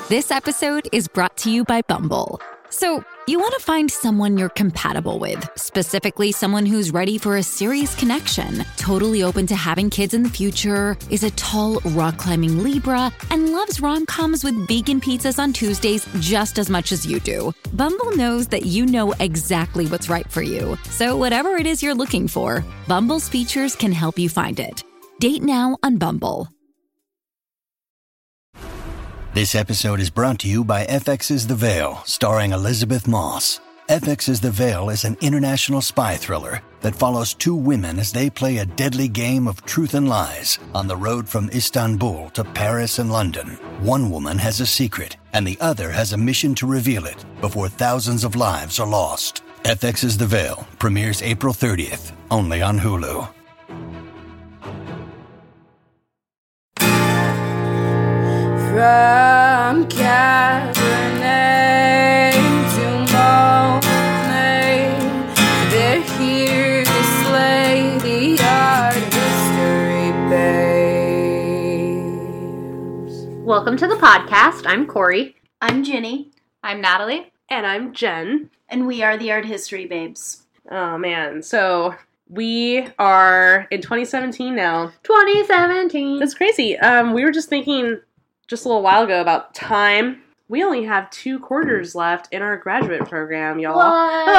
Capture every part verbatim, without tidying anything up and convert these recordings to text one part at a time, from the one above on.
This episode is brought to you by Bumble. So, you want to find someone you're compatible with, specifically someone who's ready for a serious connection, totally open to having kids in the future, is a tall, rock-climbing Libra, and loves rom-coms with vegan pizzas on Tuesdays just as much as you do. Bumble knows that you know exactly what's right for you. So whatever it is you're looking for, Bumble's features can help you find it. Date now on Bumble. This episode is brought to you by F X's The Veil, starring Elizabeth Moss. F X's The Veil is an international spy thriller that follows two women as they play a deadly game of truth and lies on the road from Istanbul to Paris and London. One woman has a secret, and the other has a mission to reveal it before thousands of lives are lost. F X's The Veil premieres April thirtieth, only on Hulu. From Cabernet to Monet, they're here to slay the art history babes. Welcome to the podcast. I'm Corey. I'm Ginny. I'm Natalie. And I'm Jen. And we are the Art History Babes. Oh, man. So we are in twenty seventeen now. twenty seventeen. That's crazy. Um, we were just thinking just a little while ago about time. We only have two quarters left in our graduate program, y'all. What?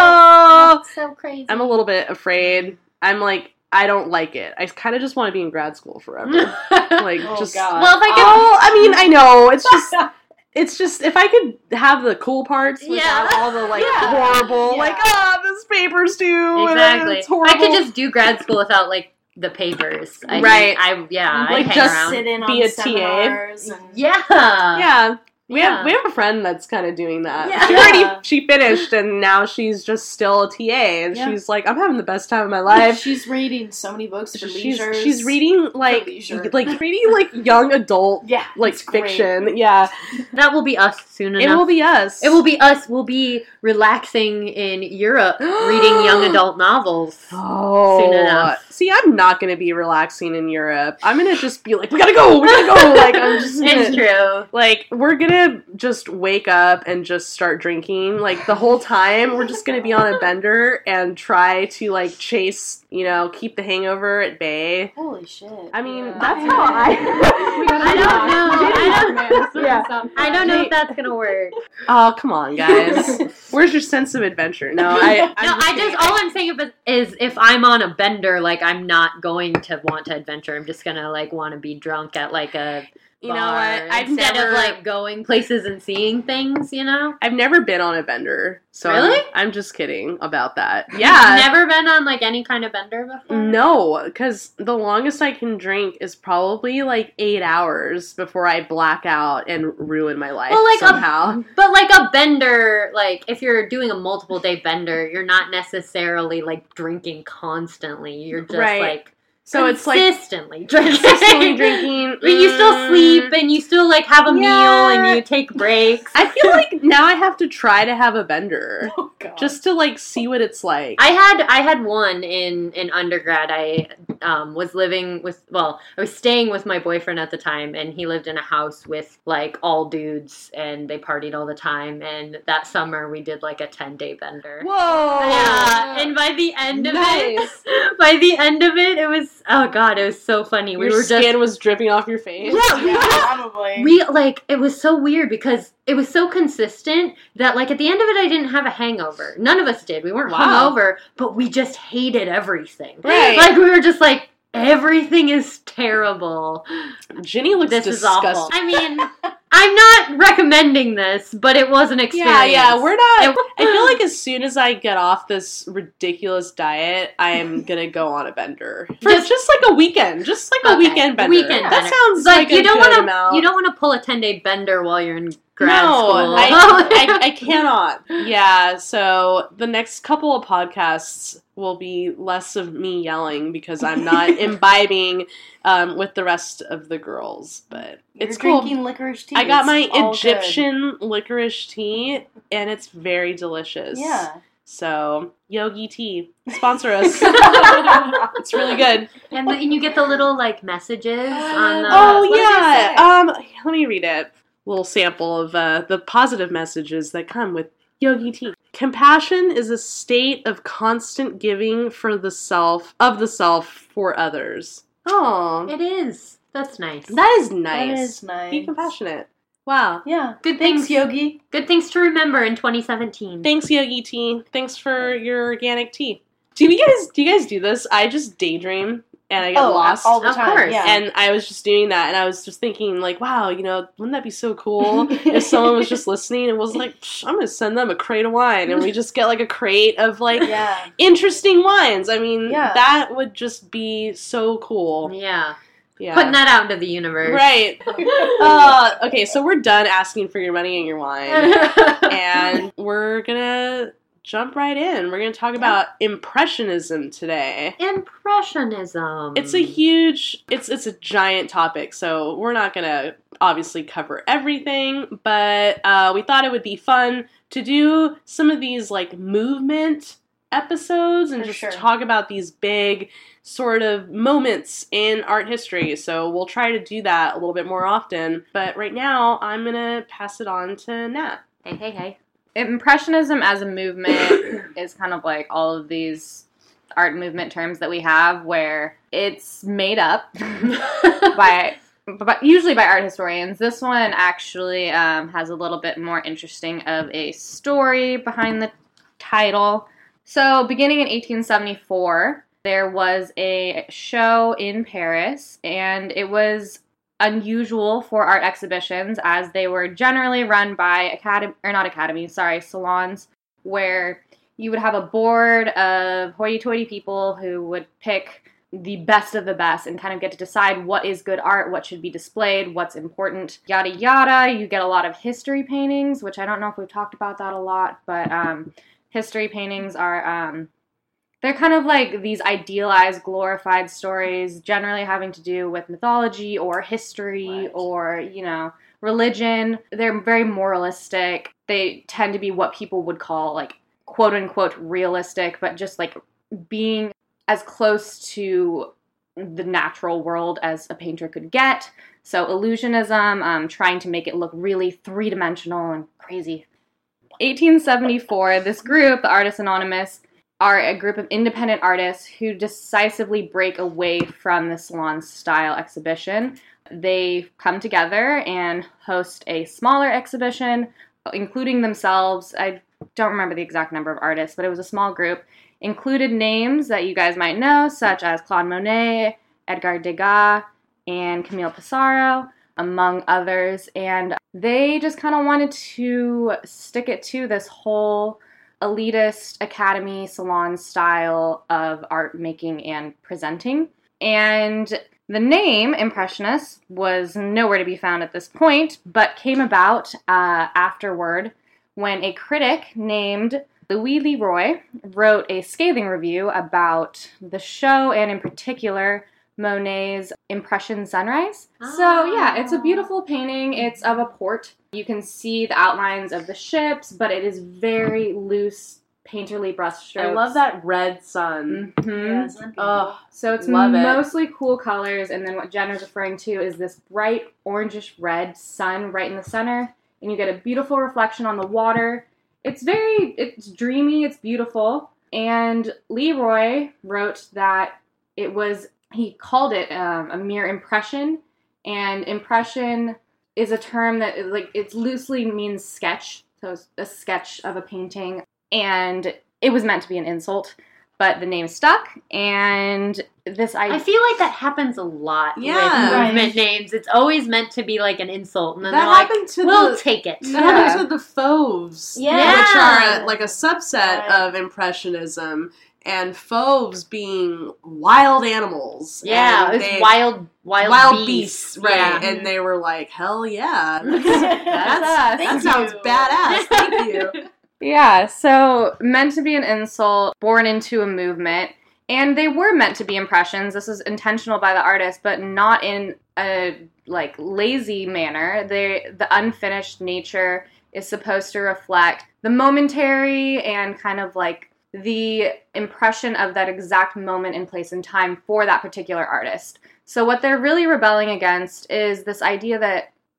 Oh, That's so crazy. I'm a little bit afraid. I'm like, I don't like it. I kind of just want to be in grad school forever. Like, Oh, just. God. Well, if I could. Oh, I mean, I know. It's just. It's just, if I could have the cool parts without Yeah. all the, like, Yeah. horrible, Yeah. like, ah, this paper's due. Exactly. And it's horrible. I could just do grad school without, like, the papers. I Right. think I, yeah, Like, I hang just around. Sit in be on a T A. seminars and Yeah. Yeah. We Yeah. have we have a friend that's kind of doing that. Yeah. She already she finished and now she's just still a T A and Yeah. she's like, I'm having the best time of my life. She's reading so many books for She's leisure. she's reading like leisure. like reading like young adult Yeah, like it's great. fiction. Yeah. That will be us soon It enough. will be us. It will be us. We'll be relaxing in Europe, reading young adult novels. Oh, soon enough. See, I'm not going to be relaxing in Europe. I'm going to just be like, we gotta go, we gotta go. Like, I'm just gonna, It's true. Like, we're gonna just wake up and just start drinking. Like, the whole time, we're just gonna be on a bender and try to, like, chase, you know, keep the hangover at bay. Holy shit. I mean, Yeah. that's how I... I don't know. I don't, Yeah. I don't know if that's gonna work. Oh, come on, guys. Where's your sense of adventure? No, I... No, I'm I just all I'm saying is, is if I'm on a bender, like I'm not going to want to adventure. I'm just gonna like want to be drunk at like a You know bar what? I've instead never... of like going places and seeing things. You know? I've never been on a bender. So Really? I'm, I'm just kidding about that. Yeah. You've never been on like any kind of bender before? No, because the longest I can drink is probably like eight hours before I black out and ruin my life Well, like a- somehow. But like a bender, like if you're doing a multiple day bender, you're not necessarily like drinking constantly. You're just Right. like So it's like consistently drinking. consistently drinking. But you still mm, sleep and you still like have a Yeah. meal and you take breaks. I feel like now I have to try to have a bender Oh, God. just to like see what it's like. I had I had one in, in undergrad. I um, was living with well, I was staying with my boyfriend at the time, and he lived in a house with like all dudes, and they partied all the time. And that summer we did like a ten day bender. Whoa! Yeah, and by the end of Nice. it, by the end of it, it was oh god, it was so funny. Your we were skin just was dripping off your face. yeah, we Yeah, just probably. we like it was so weird because it was so consistent that like at the end of it I didn't have a hangover. None of us did. We weren't Wow. hungover, but we just hated everything. Right. Like we were just like everything is terrible. Ginny looks This is disgusting. awful. I mean, I'm not recommending this, but it was an experience. Yeah, yeah, we're not. It- I feel like as soon as I get off this ridiculous diet, I am gonna go on a bender for Just- just like a weekend, just like a Okay, weekend bender. Weekend that bender. sounds like, like, you a don't good want amount. to you don't want to pull a ten day bender while you're in grad no, school. I, I, I cannot. Yeah, so the next couple of podcasts will be less of me yelling because I'm not imbibing um, with the rest of the girls, but You're it's cool. drinking licorice tea. I got It's my all Egyptian licorice tea, and it's very delicious. good. Yeah. So, Yogi Tea, sponsor us. It's really good. and, the, and you get the little like messages on the Oh, what does it yeah. say? Um, let me read it. little sample of uh, the positive messages that come with Yogi Tea. Compassion is a state of constant giving for the self, of the self for others. Oh, It is. That's nice. that is nice. That is nice. Be compassionate. Wow. Yeah. Good Thanks, things. Yogi. Good things to remember in twenty seventeen. Thanks, Yogi Tea. Thanks for your organic tea. Do you guys do you guys do this? I just daydream and I get Oh, lost. all the Of time. course. Yeah. And I was just doing that, and I was just thinking, like, wow, you know, wouldn't that be so cool if someone was just listening and was like, Psh, I'm going to send them a crate of wine, and we just get, like, a crate of, like, yeah. interesting wines. I mean, Yeah. that would just be so cool. Yeah. Yeah. Putting that out into the universe. Right. Uh, okay, so we're done asking for your money and your wine, and we're going to jump right in. We're going to talk about Impressionism today. Impressionism. It's a huge, it's it's a giant topic, so we're not going to obviously cover everything, but uh, we thought it would be fun to do some of these, like, movement episodes and For just sure. talk about these big sort of moments in art history. So we'll try to do that a little bit more often, but right now I'm going to pass it on to Nat. Hey, hey, hey. Impressionism as a movement is kind of like all of these art movement terms that we have where it's made up by, but usually by art historians. This one actually um, has a little bit more interesting of a story behind the title. So beginning in eighteen seventy-four, there was a show in Paris, and it was unusual for art exhibitions as they were generally run by academy or not academies, sorry, salons, where you would have a board of hoity-toity people who would pick the best of the best and kind of get to decide what is good art, what should be displayed, what's important, yada yada. You get a lot of history paintings, which I don't know if we've talked about that a lot, but um, history paintings are um, they're kind of like these idealized, glorified stories, generally having to do with mythology or history Right. or, you know, religion. They're very moralistic. They tend to be what people would call, like, quote-unquote realistic, but just, like, being as close to the natural world as a painter could get. So illusionism, um, trying to make it look really three-dimensional and crazy. eighteen seventy-four, this group, the Artists Anonymous, are a group of independent artists who decisively break away from the salon-style exhibition. They come together and host a smaller exhibition, including themselves. I don't remember the exact number of artists, but it was a small group. Included names that you guys might know, such as Claude Monet, Edgar Degas, and Camille Pissarro, among others. And they just kind of wanted to stick it to this whole elitist academy salon style of art making and presenting. And the name Impressionist was nowhere to be found at this point, but came about uh, afterward when a critic named Louis Leroy wrote a scathing review about the show and in particular Monet's Impression Sunrise. So yeah, it's a beautiful painting. It's of a port. You can see the outlines of the ships, but it is very loose, painterly brushstrokes. I love that red sun. Mhm. Yeah, isn't it beautiful? Oh, So it's Love it. mostly cool colors, and then what Jen is referring to is this bright orangish red sun right in the center, and you get a beautiful reflection on the water. It's very, it's dreamy, it's beautiful, and Leroy wrote that it was, he called it um, a mere impression, and impression is a term that, like, it loosely means sketch, so it's a sketch of a painting, and it was meant to be an insult. But the name stuck, and this I idea. feel like that happens a lot Yeah. with movement Right. names. It's always meant to be like an insult, and then That they're like, happened to we'll the- take it. That Yeah. happened to the Fauves, Yeah. which are like a subset Right. of Impressionism, and Fauves being wild animals. Yeah, and it's they- wild, wild, wild beasts. beasts, right? Yeah. And they were like, hell yeah, That's That's- us. that Thank sounds you. badass. Thank you. Yeah, so meant to be an insult, born into a movement, and they were meant to be impressions. This is intentional by the artist, but not in a like lazy manner. They the unfinished nature is supposed to reflect the momentary and kind of like the impression of that exact moment in place and time for that particular artist. So what they're really rebelling against is this idea that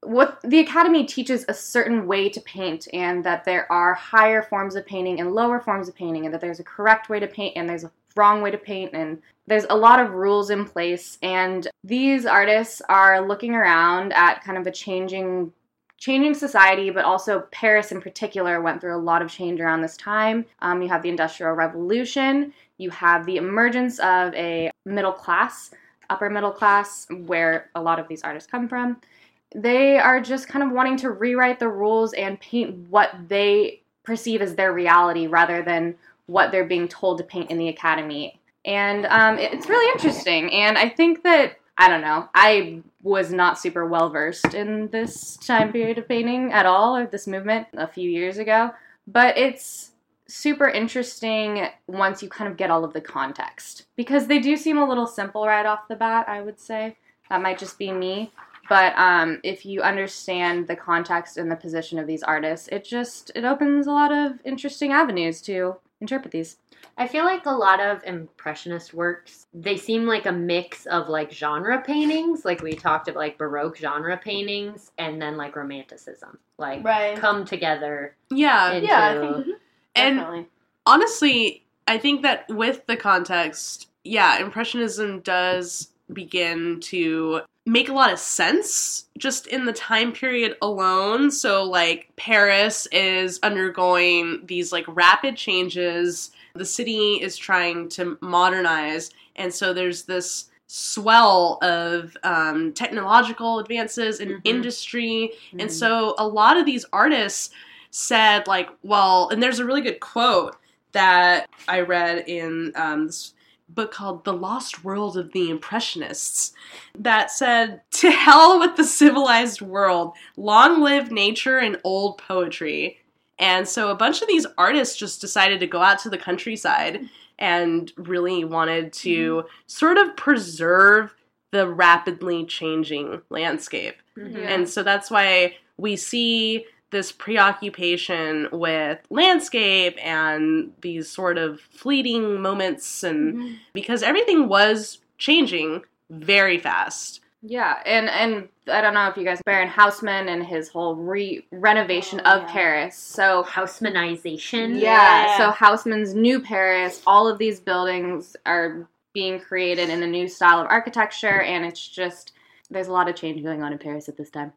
what the Academy teaches a certain way to paint, and that there are higher forms of painting and lower forms of painting, and that there's a correct way to paint and there's a wrong way to paint, and there's a lot of rules in place. And these artists are looking around at kind of a changing changing society, but also Paris in particular went through a lot of change around this time. Um, you have the Industrial Revolution, you have the emergence of a middle class, upper middle class, where a lot of these artists come from. They are just kind of wanting to rewrite the rules and paint what they perceive as their reality rather than what they're being told to paint in the Academy. And um, it's really interesting. And I think that, I don't know, I was not super well-versed in this time period of painting at all, or this movement a few years ago. But it's super interesting once you kind of get all of the context. Because they do seem a little simple right off the bat, I would say. That might just be me. But um, if you understand the context and the position of these artists, it just, it opens a lot of interesting avenues to interpret these. I feel like a lot of Impressionist works, they seem like a mix of like genre paintings, like we talked about, like Baroque genre paintings, and then like Romanticism, like Right. come together. Yeah. Into, Yeah, I think And definitely. honestly, I think that with the context, yeah, Impressionism does begin to make a lot of sense just in the time period alone. So, like, Paris is undergoing these, like, rapid changes. The city is trying to modernize. And so there's this swell of um, technological advances in Mhm. industry. Mhm. And so a lot of these artists said, like, well, and there's a really good quote that I read in um, this book called The Lost World of the Impressionists that said, "To hell with the civilized world, long live nature and old poetry." And so a bunch of these artists just decided to go out to the countryside and really wanted to mm-hmm. sort of preserve the rapidly changing landscape. Mhm. And so that's why we see this preoccupation with landscape and these sort of fleeting moments, and mm-hmm. because everything was changing very fast. Yeah, and and I don't know if you guys, Baron Haussmann and his whole re renovation oh, of yeah. Paris. So Haussmannization. yeah, Yeah. so Haussmann's new Paris, all of these buildings are being created in a new style of architecture, and it's just, there's a lot of change going on in Paris at this time.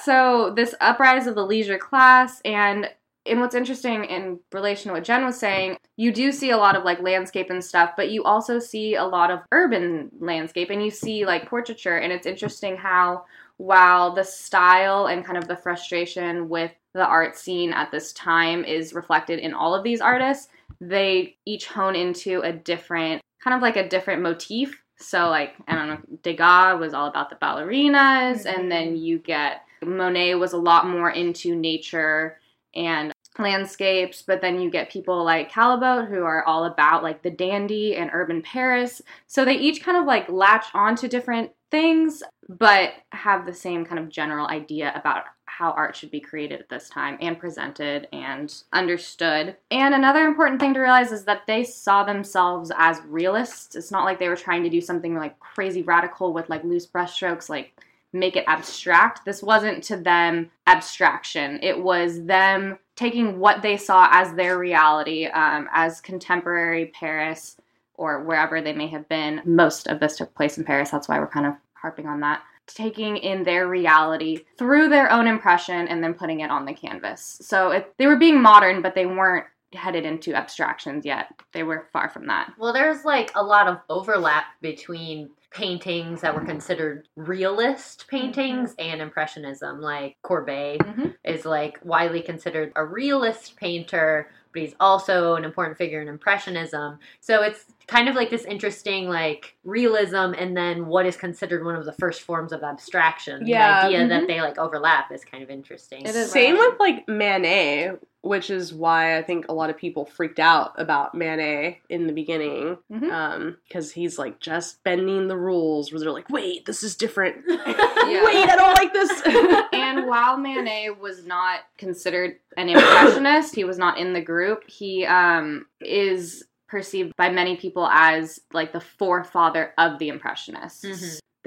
So this uprise of the leisure class, and and what's interesting in relation to what Jen was saying, you do see a lot of like landscape and stuff, but you also see a lot of urban landscape, and you see like portraiture, and it's interesting how while the style and kind of the frustration with the art scene at this time is reflected in all of these artists, they each hone into a different, kind of like a different motif. So like, I don't know, Degas was all about the ballerinas, mm-hmm. and then you get Monet was a lot more into nature and landscapes, but then you get people like Caillebotte who are all about like the dandy and urban Paris. So they each kind of like latch onto different things, but have the same kind of general idea about how art should be created at this time and presented and understood. And another important thing to realize is that they saw themselves as realists. It's not like they were trying to do something like crazy radical with like loose brushstrokes, like make it abstract. This wasn't to them abstraction. It was them taking what they saw as their reality, um, as contemporary Paris, or wherever they may have been. Most of this took place in Paris. That's why we're kind of harping on that. Taking in their reality through their own impression and then putting it on the canvas. So it, they were being modern, but they weren't headed into abstractions yet. They were far from that. Well, there's like a lot of overlap between paintings that were considered realist paintings mm-hmm. and Impressionism. Like Courbet mm-hmm. is like widely considered a realist painter, but he's also an important figure in Impressionism. So it's kind of like this interesting like realism and then what is considered one of the first forms of abstraction. Yeah. The idea mm-hmm. that they like overlap is kind of interesting. It is. Same with like Manet, which is why I think a lot of people freaked out about Manet in the beginning, mm-hmm. um, because he's like just bending the rules, where they're like, wait, this is different. Yeah. Wait, I don't like this. And while Manet was not considered an impressionist, he was not in the group, he um, is perceived by many people as like the forefather of the Impressionists. Mm-hmm.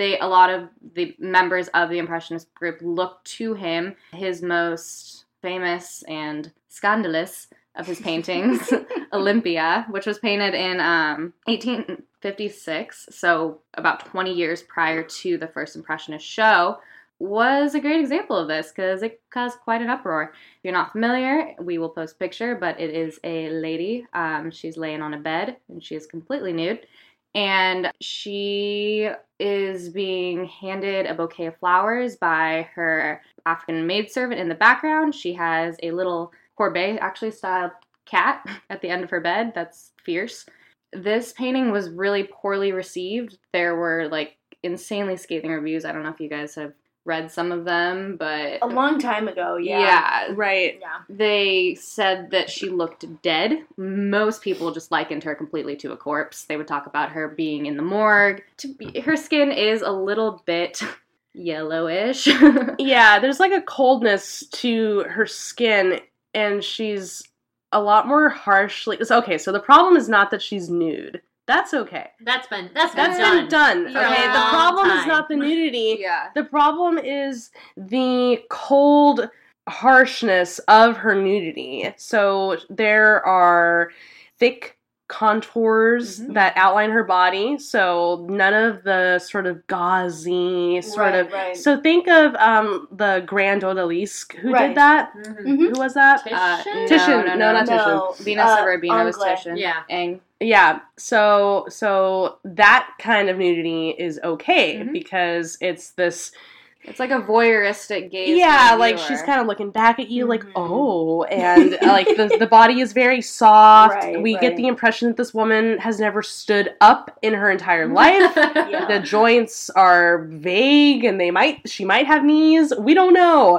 they a lot of the members of the Impressionist group looked to him. His most famous and scandalous of his paintings, Olympia, which was painted in um, eighteen fifty-six, so about twenty years prior to the first Impressionist show, was a great example of this because it caused quite an uproar. If you're not familiar, we will post a picture, but it is a lady. Um, she's laying on a bed, and she is completely nude. And she is being handed a bouquet of flowers by her African maidservant in the background. She has a little Courbet, actually styled cat at the end of her bed. That's fierce. This painting was really poorly received. There were, like, insanely scathing reviews. I don't know if you guys have read some of them, but... A long time ago, yeah. Yeah. Right. Yeah. They said that she looked dead. Most people just likened her completely to a corpse. They would talk about her being in the morgue. To be, her skin is a little bit yellowish. Yeah, there's like a coldness to her skin, and she's a lot more harshly... So, okay, so the problem is not that she's nude. That's okay. That's been that's been That's done. been done. For Okay, a the long problem is time. not the nudity. Yeah. The problem is the cold harshness of her nudity. So there are thick contours Mhm. that outline her body. So none of the sort of gauzy sort Right, of. right. So think of um the Grand Odalisque. Who Right. did that? Mhm. Mhm. Who was that? Uh, Titian? Titian. No, No, no, not no. Titian. Venus uh, of Urbino was Anglais. Titian. Yeah. Ang. Yeah, so so that kind of nudity is okay Mhm. because it's this. It's like a voyeuristic gaze. Yeah, from the like viewer. she's kind of looking back at you, like, Mhm. oh, and uh, like the the body is very soft. Right, we get right. the impression that this woman has never stood up in her entire life. Yeah. The joints are vague, and they might she might have knees. We don't know.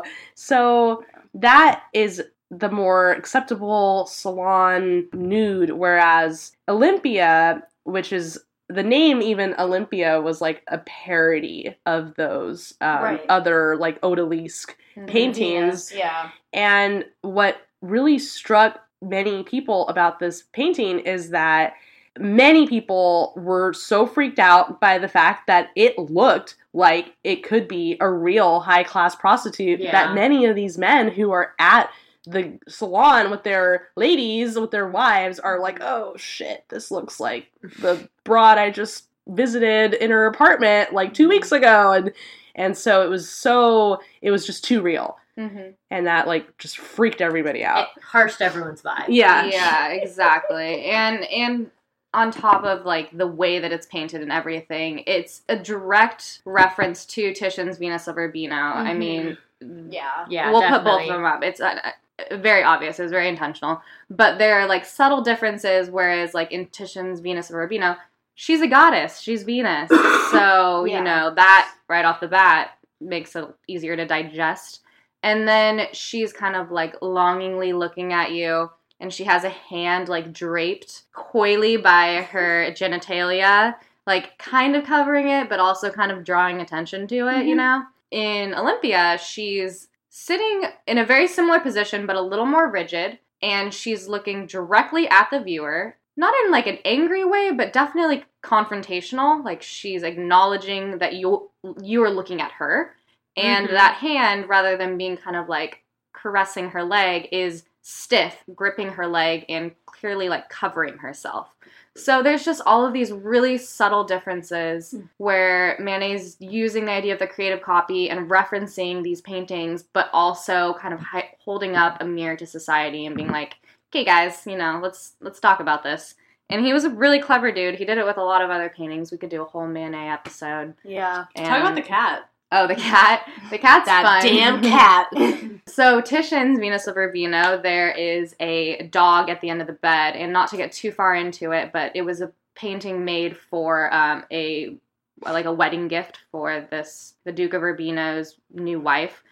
So that is the more acceptable salon nude, whereas Olympia, which is the name, even Olympia was like a parody of those um, Right. other like odalisque Mhm. paintings. Yeah. And what really struck many people about this painting is that many people were so freaked out by the fact that it looked like it could be a real high-class prostitute, Yeah. that many of these men who are at the salon with their ladies, with their wives, are like, oh shit, this looks like the broad I just visited in her apartment like two weeks ago. And and so it was so, it was just too real. Mhm. And that like just freaked everybody out. It harshed everyone's vibe. Yeah. Yeah, exactly. And and on top of like the way that it's painted and everything, it's a direct reference to Titian's Venus of Urbino. I Mhm. mean, Yeah. Yeah, we'll put both definitely. of them up. It's uh, uh, very obvious. It was very intentional. But there are like subtle differences, whereas like in Titian's Venus of Urbino, she's a goddess. She's Venus. So, Yeah. you know, that right off the bat makes it easier to digest. And then she's kind of like longingly looking at you, and she has a hand like draped coyly by her genitalia, like kind of covering it, but also kind of drawing attention to it, you Mhm. know? In Olympia, she's sitting in a very similar position, but a little more rigid, and she's looking directly at the viewer, not in like an angry way, but definitely confrontational. Like she's acknowledging that you you are looking at her, and Mhm. that hand, rather than being kind of like caressing her leg, is stiff, gripping her leg and clearly like covering herself. So there's just all of these really subtle differences where Manet's using the idea of the creative copy and referencing these paintings, but also kind of hi- holding up a mirror to society and being like, "Okay, guys, you know, let's let's talk about this." And he was a really clever dude. He did it with a lot of other paintings. We could do a whole Manet episode. Yeah. And, Talk about the cat. Oh, the cat. The cat's That fun. damn cat. So Titian's Venus of Urbino, there is a dog at the end of the bed, and not to get too far into it, but it was a painting made for um, a like a wedding gift for this the Duke of Urbino's new wife.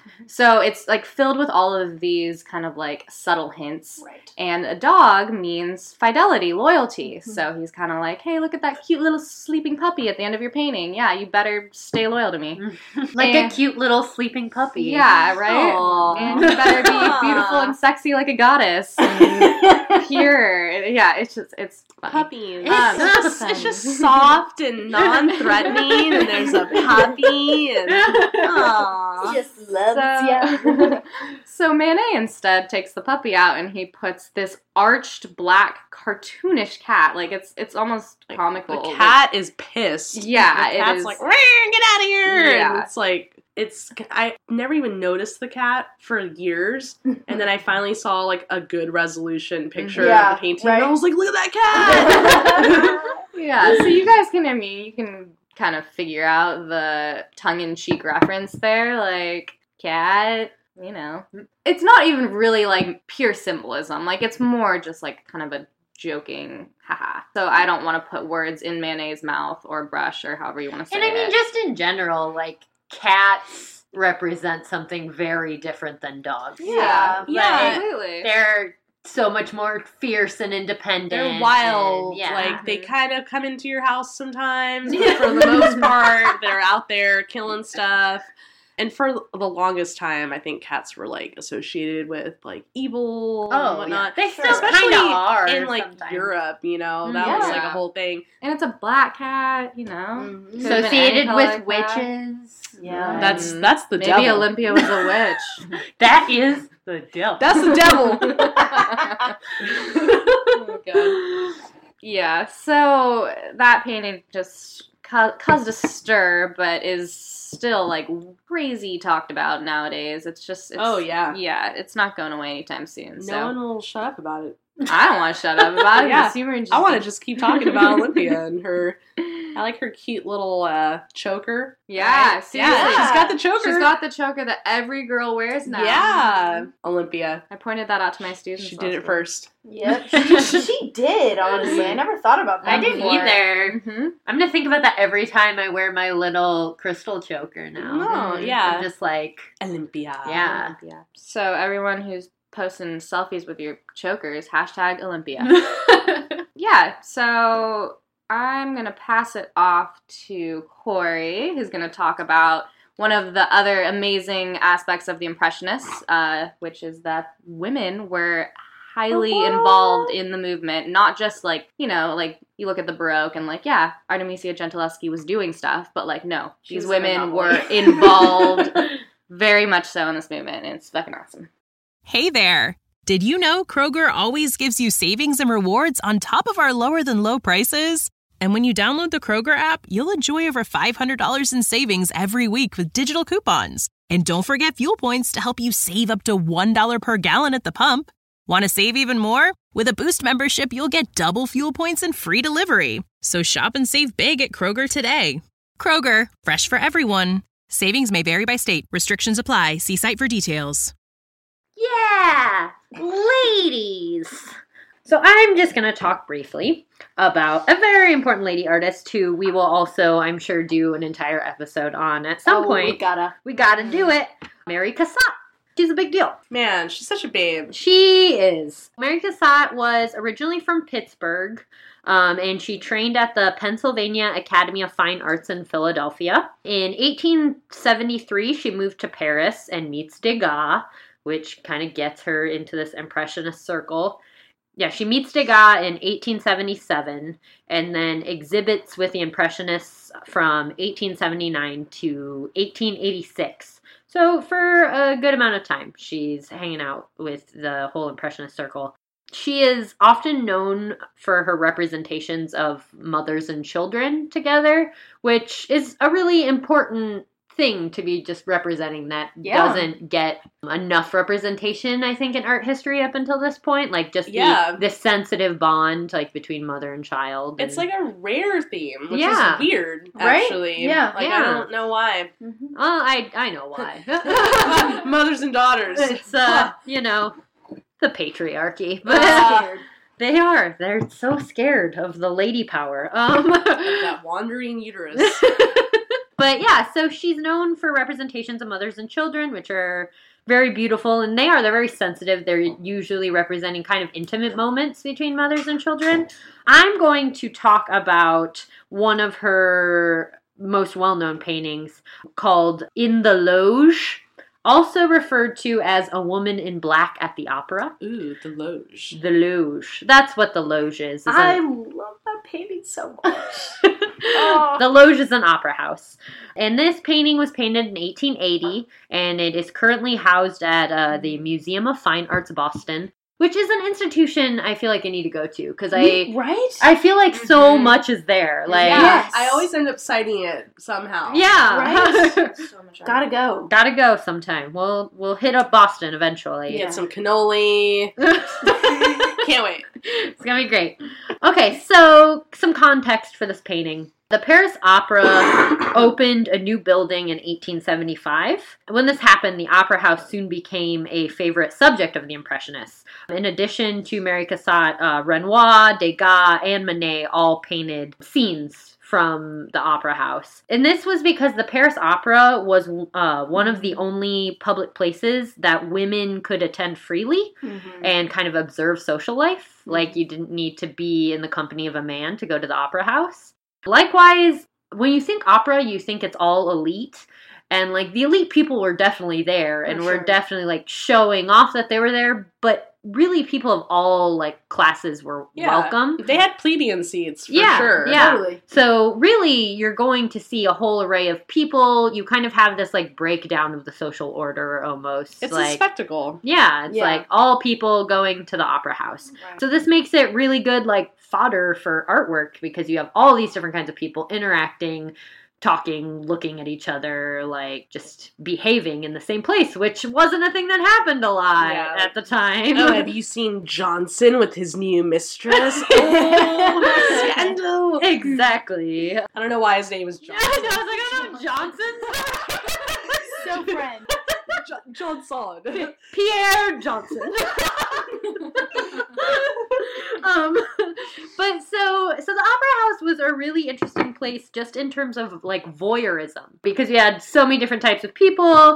So it's like filled with all of these kind of like subtle hints. Right. And a dog means fidelity, loyalty. Mm-hmm. So he's kind of like, hey, look at that cute little sleeping puppy at the end of your painting. Yeah, you better stay loyal to me. Like and, a cute little sleeping puppy. Yeah, right? Aww. And you better be beautiful and sexy like a goddess. And pure. Yeah, it's just, it's funny. Puppies. Um, It's, just, it's just soft and non-threatening, and there's a puppy, and aww. Just loves So, ya. so Manet instead takes the puppy out and he puts this arched black cartoonish cat. Like it's it's almost comical. The cat is pissed. Yeah, the it cat's is. like, get out of here. Yeah. And it's like, it's, I never even noticed the cat for years, and then I finally saw like a good resolution picture Yeah, of the painting, right. and I was like, look at that cat. Yeah, so you guys can, I mean, you can kind of figure out the tongue-in-cheek reference there, like, cat, you know. It's not even really, like, pure symbolism. Like, it's more just, like, kind of a joking, haha. So I don't want to put words in Manet's mouth or brush or however you want to say And I mean, it. just in general, like, cats represent something very different than dogs. Yeah. Yeah. Absolutely. They're so much more fierce and independent. They're wild. and, yeah. Like, they kind of come into your house sometimes, but for the most part, they're out there killing stuff. And for the longest time, I think cats were, like, associated with, like, evil Oh, and whatnot. yeah. They still Especially kind of are in, like, sometimes. Europe, you know? That was, like, a Yeah. whole thing. And it's a black cat, you know. Mhm. Could've been any Associated color with like that. witches. Yeah. That's Mm. that's the Maybe devil. Olympia was a witch. That is the devil. That's the devil. Oh, God. Yeah, so that painting just ca- caused a stir, but is still, like, crazy talked about nowadays. It's just, it's, Oh, yeah. Yeah, it's not going away anytime soon, No so one will shut up about it. I don't want to shut up about it. Yeah. It's super I interesting. want to just keep talking about Olympia and her. I like her cute little uh, choker. Yeah, Right? seriously. Yeah, she's got the choker. She's got the choker that every girl wears now. Yeah, Olympia. I pointed that out to my students. She did it last first. Yep. She, she did, honestly. I never thought about that I didn't before. either. week. Mhm. I'm gonna think about that every time I wear my little crystal choker now. Oh, Mhm. yeah. I'm just like, Olympia. yeah. Yeah. So everyone who's posting selfies with your chokers, hashtag Olympia. Yeah, so I'm going to pass it off to Corey, who's going to talk about one of the other amazing aspects of the Impressionists, uh, which is that women were highly What? involved in the movement. Not just, like, you know, like, you look at the Baroque and, like, yeah, Artemisia Gentileschi was doing stuff, but, like, no, She these was an women anomaly. were involved very much so in this movement, and it's fucking awesome. Hey there! Did you know Kroger always gives you savings and rewards on top of our lower-than-low prices? And when you download the Kroger app, you'll enjoy over five hundred dollars in savings every week with digital coupons. And don't forget fuel points to help you save up to one dollar per gallon at the pump. Want to save even more? With a Boost membership, you'll get double fuel points and free delivery. So shop and save big at Kroger today. Kroger, fresh for everyone. Savings may vary by state. Restrictions apply. See site for details. Yeah, ladies. So I'm just going to talk briefly about a very important lady artist who we will also, I'm sure, do an entire episode on at some Oh, point. we gotta. We gotta do it. Mary Cassatt. She's a big deal. Man, she's such a babe. She is. Mary Cassatt was originally from Pittsburgh, um, and she trained at the Pennsylvania Academy of Fine Arts in Philadelphia. In eighteen seventy-three, she moved to Paris and meets Degas, which kind of gets her into this Impressionist circle. Yeah, she meets Degas in eighteen seventy-seven and then exhibits with the Impressionists from eighteen seventy-nine to eighteen eighty-six. So for a good amount of time, she's hanging out with the whole Impressionist circle. She is often known for her representations of mothers and children together, which is a really important thing to be just representing that Yeah. doesn't get enough representation, I think, in art history up until this point. Like, just Yeah. the, this sensitive bond, like, between mother and child. It's and- like a rare theme, which Yeah. is weird, Right? actually. Yeah. Like, Yeah. I don't know why. Oh, I, I know why. Mothers and daughters. It's, uh, you know, the patriarchy. But Uh, they are. They're so scared of the lady power. Um, that wandering uterus. But yeah, so she's known for representations of mothers and children, which are very beautiful, and they are. They're very sensitive. They're usually representing kind of intimate moments between mothers and children. I'm going to talk about one of her most well-known paintings called In the Loge, also referred to as A Woman in Black at the Opera. Ooh, the Loge. The Loge. That's what the Loge is. is I a, love that painting so much. Oh. The Loge is an opera house. And this painting was painted in eighteen eighty, and it is currently housed at uh, the Museum of Fine Arts Boston, which is an institution I feel like I need to go to, because I right? I feel like mm-hmm. so much is there. Like, yeah, yes. I always end up citing it somehow. Yeah. Right? So much Gotta go. Gotta go sometime. We'll, we'll hit up Boston eventually. Get yeah. some cannoli. Can't wait. It's gonna be great. Okay, so some context for this painting. The Paris Opera opened a new building in eighteen seventy-five. When this happened, the Opera House soon became a favorite subject of the Impressionists. In addition to Mary Cassatt, uh, Renoir, Degas, and Manet all painted scenes from the Opera House. And this was because the Paris Opera was uh, one of the only public places that women could attend freely mm-hmm. and kind of observe social life. Mm-hmm. Like, you didn't need to be in the company of a man to go to the Opera House. Likewise, when you think opera, you think it's all elite. And, like, the elite people were definitely there and sure. were definitely, like, showing off that they were there. But really, people of all, like, classes were yeah. welcome. They had plebeian seats, for yeah, sure. Yeah, totally. So, really, you're going to see a whole array of people. You kind of have this, like, breakdown of the social order, almost. It's like, a spectacle. Yeah, it's, yeah. like, all people going to the Opera House. Right. So, this makes it really good, like, fodder for artwork, because you have all these different kinds of people interacting, talking, looking at each other, like, just behaving in the same place, which wasn't a thing that happened a lot yeah. at the time. Oh, have you seen Johnson with his new mistress? Oh, scandal! Exactly. I don't know why his name is Johnson. Yeah, I was like, I don't know, Johnson? So friend. Jo- Johnson. Pierre Johnson. um, but so, so the Opera House was a really interesting place just in terms of, like, voyeurism, because you had so many different types of people,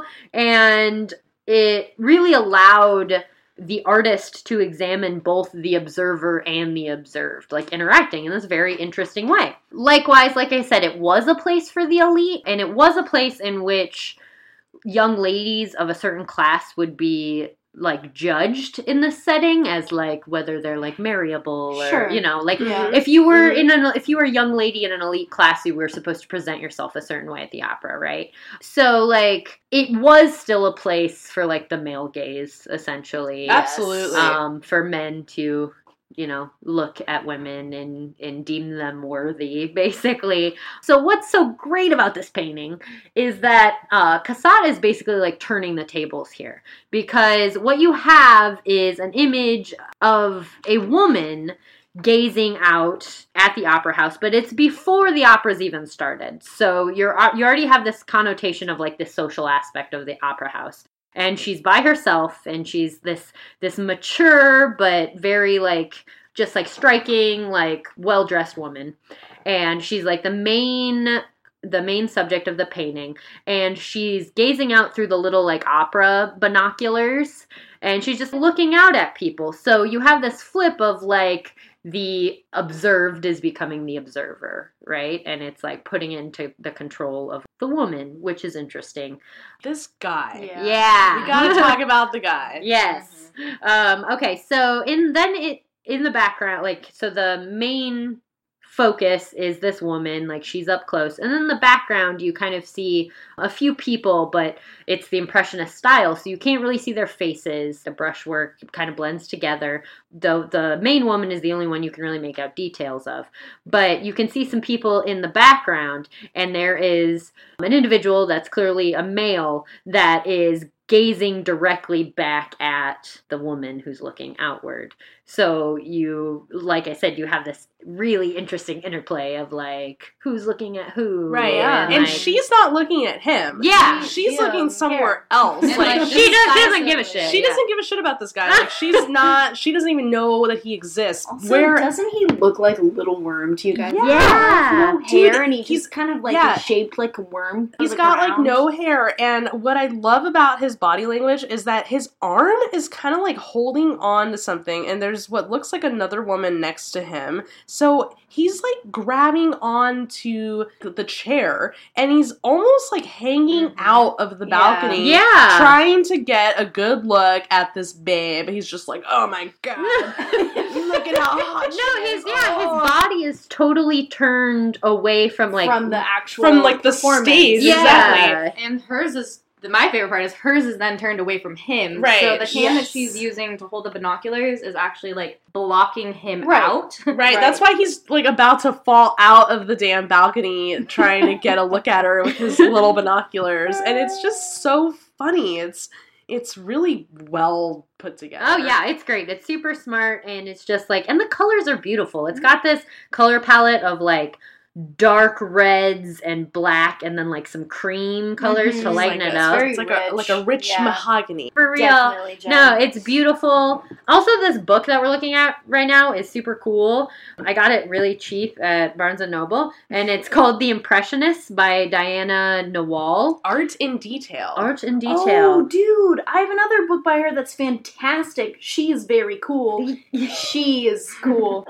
and it really allowed the artist to examine both the observer and the observed, like, interacting in this very interesting way. Likewise, like I said, it was a place for the elite, and it was a place in which young ladies of a certain class would be, like, judged in this setting as, like, whether they're, like, marriable or, sure. you know, like, yeah. if you were mm-hmm. in an, if you were a young lady in an elite class, you were supposed to present yourself a certain way at the opera, right? So, like, it was still a place for, like, the male gaze, essentially. Absolutely. Um, for men to, you know, look at women and, and deem them worthy, basically. So what's so great about this painting is that uh, Cassatt is basically, like, turning the tables here. Because what you have is an image of a woman gazing out at the opera house, but it's before the opera's even started. So you're you already have this connotation of, like, this social aspect of the opera house. And she's by herself, and she's this this mature but very, like, just, like, striking, like, well-dressed woman. And she's, like, the main the main subject of the painting. And she's gazing out through the little, like, opera binoculars, and she's just looking out at people. So you have this flip of, like, the observed is becoming the observer, right? And it's, like, putting into the control of the woman, which is interesting. This guy. Yeah. Yeah. We gotta talk about the guy. Yes. Mm-hmm. Um, okay, so in then it in the background, like, so the main focus is this woman, like, she's up close, and then in the background you kind of see a few people, but it's the Impressionist style, so you can't really see their faces. The brushwork kind of blends together, though the main woman is the only one you can really make out details of. But you can see some people in the background, and there is an individual that's clearly a male that is gazing directly back at the woman who's looking outward. So you, like I said, you have this really interesting interplay of like who's looking at who, Right, Yeah. and, and, like, she's not looking at him. Yeah. she's Yeah, looking somewhere else. And, Like, like, she does, doesn't decisively. give a shit. she yeah. doesn't give a shit about this guy. Like, she's not. She doesn't even know that he exists. Also, Where doesn't he look like a little worm to you guys? Yeah. He has no Dude, hair, and he, he's- he's kind of like yeah. he's shaped like a worm. He's on the got like ground. no hair, and what I love about his body language is that his arm is kind of like holding on to something, and there's what looks like another woman next to him. So he's like grabbing onto the chair, and he's almost like hanging out of the Yeah. balcony, Yeah. trying to get a good look at this babe. He's just like, oh my god, look at how hot she No, is. his yeah, Oh. his body is totally turned away from like from the actual From, like, the performance. stage. yeah. exactly. And hers is the, my favorite part is hers is then turned away from him. Right, So the hand yes. that she's using to hold the binoculars is actually like blocking him Right. out. Right, Right. that's why he's like about to fall out of the damn balcony trying to get a look at her with his little binoculars, and it's just so funny. It's it's really well put together. Oh yeah, it's great. It's super smart, and it's just like, and the colors are beautiful. It's got this color palette of like dark reds and black, and then like some cream colors Mhm. to It's lighten like it a- up. very It's like a rich. like a rich Yeah. mahogany. For real. Definitely No, gems. it's beautiful. Also, this book that we're looking at right now is super cool. I got it really cheap at Barnes and Noble, and it's called The Impressionists by Diana Nawal. Art in detail. Art in Oh, detail. dude, I have another book by her that's fantastic. She is very cool. She is cool.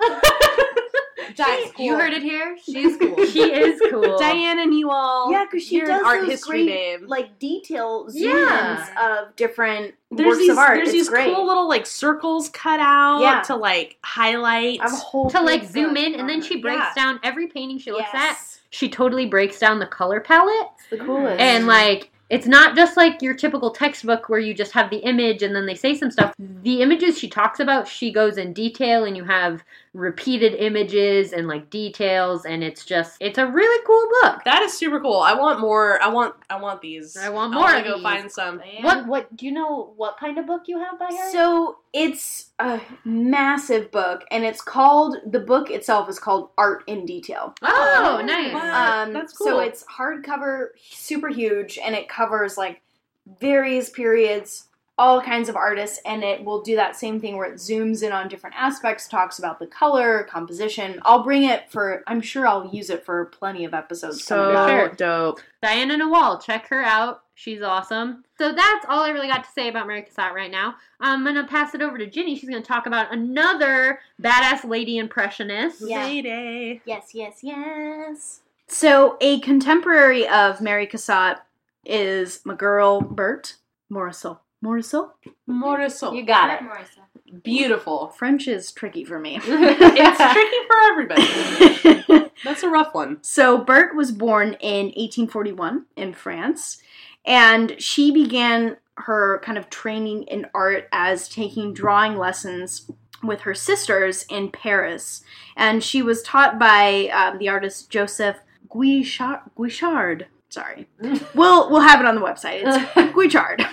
Diana's cool. You heard it here. She's cool. She is cool. Diana Newell. Yeah, because she You're does an art those history great, babe. like, detail zoom-ins Yeah. of different There's works these of art. there's It's these great. cool little like circles cut out Yeah. to like highlight. I have a whole To like big zoom book in, and then on she it. breaks Yeah. down every painting she looks at. Yes. She totally breaks down the color palette. It's the coolest. And like, it's not just like your typical textbook where you just have the image and then they say some stuff. The images she talks about, she goes in detail, and you have repeated images and like details, and it's just, it's a really cool book. That is super cool. I want more. I want. I want these. I want I more wanna of go these. find some. What, what, do you know what kind of book you have by her? So it's a massive book, and it's called, the book itself is called Art in Detail. Oh, nice. What? Um, That's cool. So it's hardcover, super huge, and it covers like various periods, all kinds of artists, and it will do that same thing where it zooms in on different aspects, talks about the color, composition. I'll bring it for, I'm sure I'll use it for plenty of episodes. so coming up. Sure. dope. Diana Nawal, check her out. She's awesome. So that's all I really got to say about Mary Cassatt right now. I'm going to pass it over to Ginny. She's going to talk about another badass lady impressionist. Yeah. Lady. Yes, yes, yes. So a contemporary of Mary Cassatt is my girl Bert Morisot. Morisot? Morisot. You got it. Beautiful. French is tricky for me. It's tricky for everybody. That's a rough one. So Bert was born in eighteen forty-one in France, and she began her kind of training in art as taking drawing lessons with her sisters in Paris. And she was taught by um, the artist Joseph Guichard. Guichard. Sorry. We'll, we'll have it on the website. It's Guichard.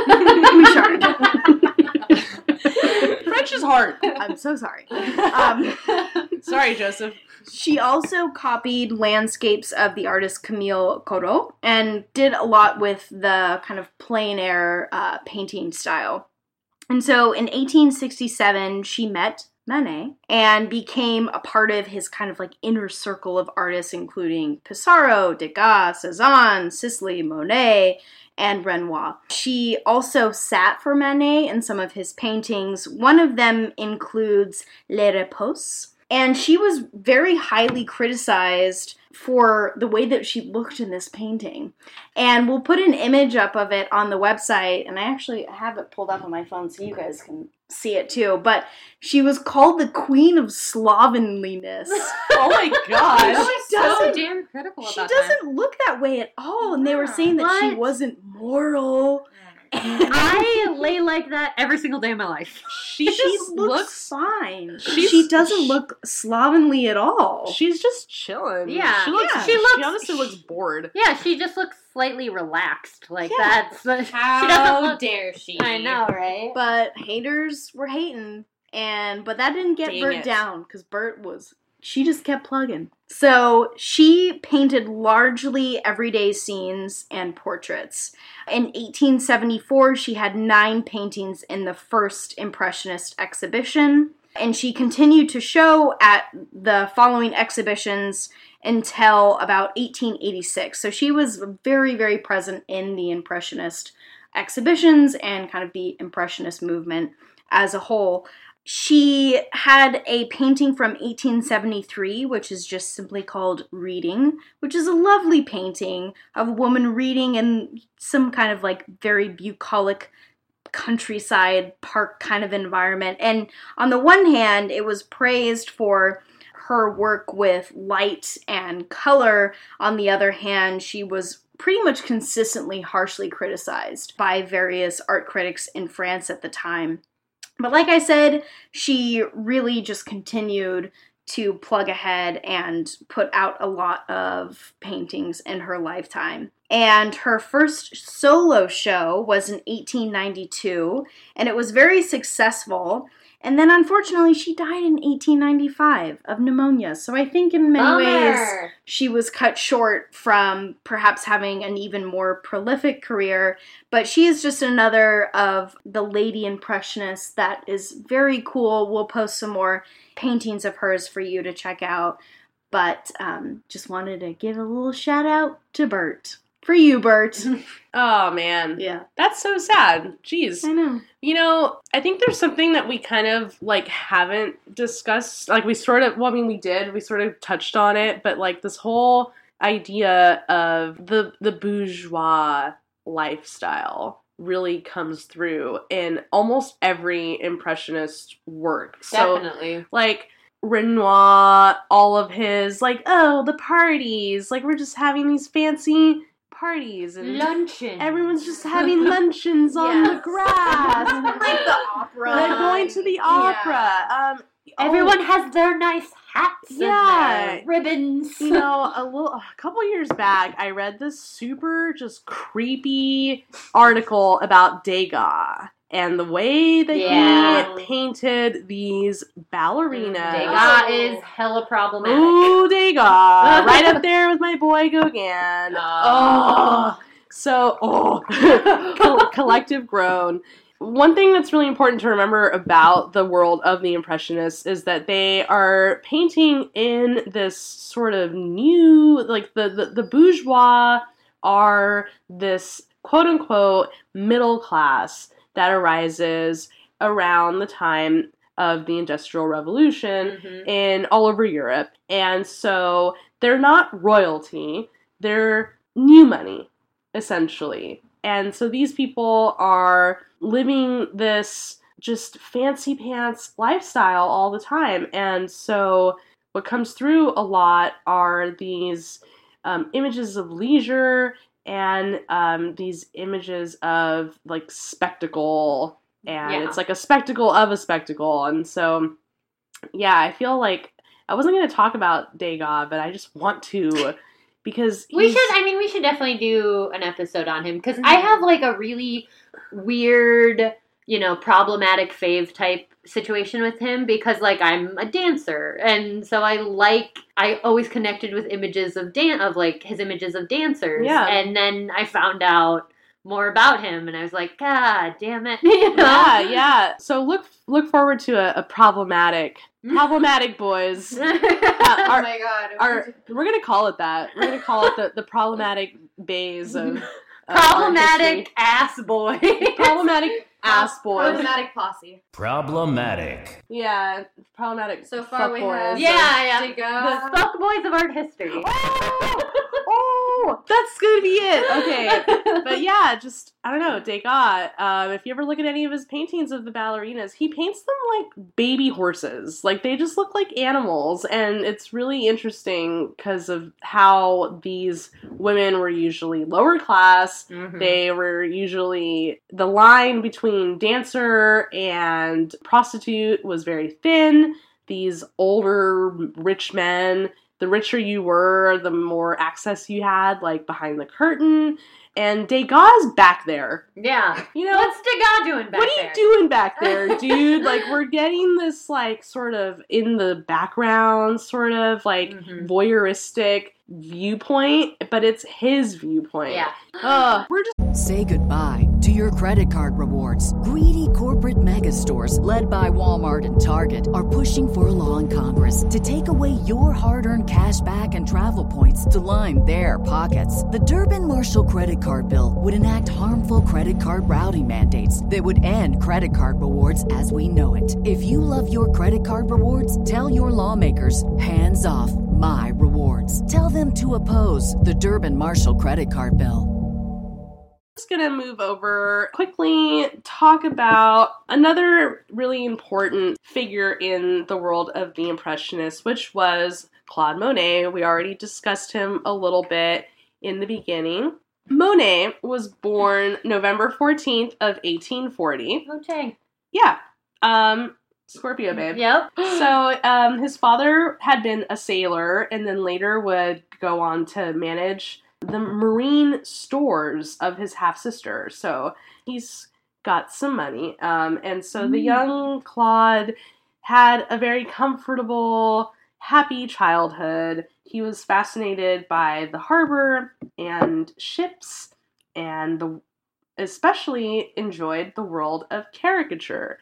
Guichard. French is hard. I'm so sorry. Um, Sorry, Joseph. She also copied landscapes of the artist Camille Corot and did a lot with the kind of plein air uh, painting style. And so in eighteen sixty-seven, she met Manet and became a part of his kind of like inner circle of artists, including Pissarro, Degas, Cezanne, Sisley, Monet, and Renoir. She also sat for Manet in some of his paintings. One of them includes Les Repos. And she was very highly criticized for the way that she looked in this painting. And we'll put an image up of it on the website. And I actually have it pulled up on my phone so you guys can see it too. But she was called the Queen of Slovenliness. Oh my god. She doesn't, damn critical she doesn't look that way at all. And they were saying that she What? wasn't moral. I lay like that every single day of my life. She She just looks, looks. fine. she's- She doesn't look slovenly at all. She's just chilling. Yeah. she looks. Yeah. She, She looks- honestly looks bored. Yeah, she just looks slightly relaxed. Like, Yeah. that's... Uh, How she doesn't look... dare she? I know, right? But haters were hating, and but that didn't get Dang Bert it. down because Bert was. She just kept plugging. So she painted largely everyday scenes and portraits. In eighteen seventy-four, she had nine paintings in the first Impressionist exhibition, and she continued to show at the following exhibitions until about eighteen eighty-six. So she was very, very present in the Impressionist exhibitions and kind of the Impressionist movement as a whole. She had a painting from eighteen seventy-three, which is just simply called Reading, which is a lovely painting of a woman reading in some kind of like very bucolic countryside park kind of environment. And on the one hand, it was praised for her work with light and color. On the other hand, she was pretty much consistently harshly criticized by various art critics in France at the time. But like I said, she really just continued to plug ahead and put out a lot of paintings in her lifetime. And her first solo show was in eighteen ninety-two, and it was very successful. And then unfortunately, she died in eighteen ninety-five of pneumonia. So I think in many ways, Bummer. she was cut short from perhaps having an even more prolific career. But she is just another of the lady impressionists that is very cool. We'll post some more paintings of hers for you to check out. But um, just wanted to give a little shout out to Bert. For you, Bert. Oh man, Yeah. that's so sad. Jeez. I know. You know, I think there's something that we kind of, like, haven't discussed. Like, we sort of, well, I mean, we did. We sort of touched on it. But, like, this whole idea of the the bourgeois lifestyle really comes through in almost every Impressionist work. So, Definitely. like, Renoir, all of his, like, oh, the parties. Like, we're just having these fancy parties. And Luncheon. everyone's just having luncheons on the Yes. grass. Like the opera. They're going to the opera. Um, Everyone oh, has their nice hats Yeah. and their ribbons. you know, a little, a couple years back, I read this super just creepy article about Degas and the way that Yeah. he painted these ballerinas. Degas is hella problematic. Ooh, Degas, right up there with my boy Gauguin. Oh. Oh, so oh, Col- collective groan. One thing that's really important to remember about the world of the Impressionists is that they are painting in this sort of new, like the, the, the bourgeois are this quote-unquote middle class that arises around the time of the Industrial Revolution Mhm. in all over Europe. And so they're not royalty, they're new money, essentially. And so these people are living this just fancy pants lifestyle all the time. And so what comes through a lot are these um, images of leisure and um, these images of like spectacle. And Yeah. it's like a spectacle of a spectacle. And so, yeah, I feel like I wasn't going to talk about Degas, but I just want to because We he's- should, I mean, we should definitely do an episode on him, because I have, like, a really weird, you know, problematic fave type situation with him, because, like, I'm a dancer, and so I like, I always connected with images of, dan- of like, his images of dancers, Yeah. and then I found out more about him, and I was like, God damn it, you know? Yeah, yeah. So look look forward to a, a problematic, problematic boys. Uh, Oh our, my god. our, we're gonna call it that. We're gonna call it the, the problematic bays of, of art Problematic history. ass boy. problematic ass boys. Problematic posse. Problematic. Yeah, problematic. So far we fuckboys. have- Yeah, yeah. Degas. The fuck boys of art history. Oh, no! That's gonna be it! Okay. But yeah, just, I don't know, Degas, um, if you ever look at any of his paintings of the ballerinas, he paints them like baby horses. Like, they just look like animals, and it's really interesting because of how these women were usually lower class. Mm-hmm. They were usually, the line between dancer and prostitute was very thin. These older, rich men, the richer you were, the more access you had, like, behind the curtain. And Degas back there. Yeah. You know? What's Degas doing back there? What are you doing back there, dude? Like, we're getting this, like, sort of in the background, sort of, like, mm-hmm. voyeuristic viewpoint, but it's his viewpoint. Yeah. Uh, we're just... Say goodbye to your credit card rewards. Greedy corporate mega stores, led by Walmart and Target, are pushing for a law in Congress to take away your hard-earned cash back and travel points to line their pockets. The Durbin-Marshall credit card bill would enact harmful credit card routing mandates that would end credit card rewards as we know it. If you love your credit card rewards, tell your lawmakers, hands off my rewards. Tell them to oppose the Durbin-Marshall credit card bill. Just gonna move over quickly, talk about another really important figure in the world of the Impressionists, which was Claude Monet. We already discussed him a little bit in the beginning. Monet was born November fourteenth of eighteen forty. Oh, dang. Yeah. Um, Scorpio, babe. Yep. So, um, his father had been a sailor and then later would go on to manage the marine stores of his half-sister. So he's got some money. Um, and so the young Claude had a very comfortable, happy childhood. He was fascinated by the harbor and ships, and the, especially enjoyed the world of caricature.